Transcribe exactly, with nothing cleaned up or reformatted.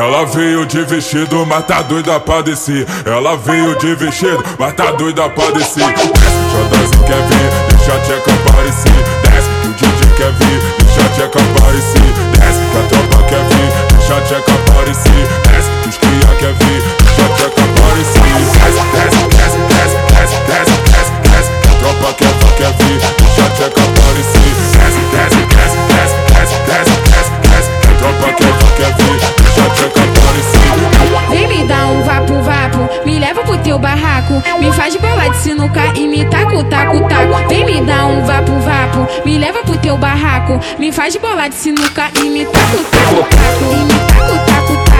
Ela veio de vestido, mas tá doida pra descer. Ela veio de vestido, mas tá doida pra descer. Desce que o Jodazinho quer vir, deixa a tcheca aparecer. Desce que o D J quer vir, deixa a tcheca aparecer. Desce que a tropa quer vir, deixa a tcheca aparecer. Desce que os cria quer vir, deixa a tcheca aparecer. Desce, desce, desce, desce, desce, desce, desce, desce. Que a tropa quer, quer vir, deixa a tcheca aparecer. Desce, desce, desce, desce, desce, desce, desce, desce. Que a tropa quer, quer vir, deixa a tcheca aparecer. Vem me dar um vapo, vapo, me leva pro teu barraco. Me faz bola de sinuca e me taco, taco, taco. Vem me dar um vapo, vapo, me leva pro teu barraco. Me faz bola de sinuca e me taco, taco, taco. E me taco, taco, taco.